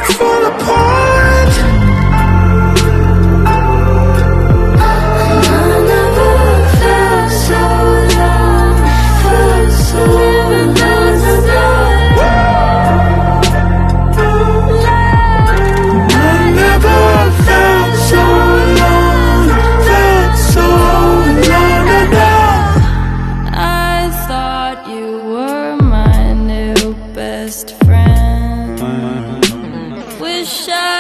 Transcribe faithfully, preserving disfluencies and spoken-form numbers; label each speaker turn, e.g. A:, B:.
A: fall apart. I never felt so alone, felt so alone. I never felt so alone, felt so alone. I thought you were my new best friend. Wish I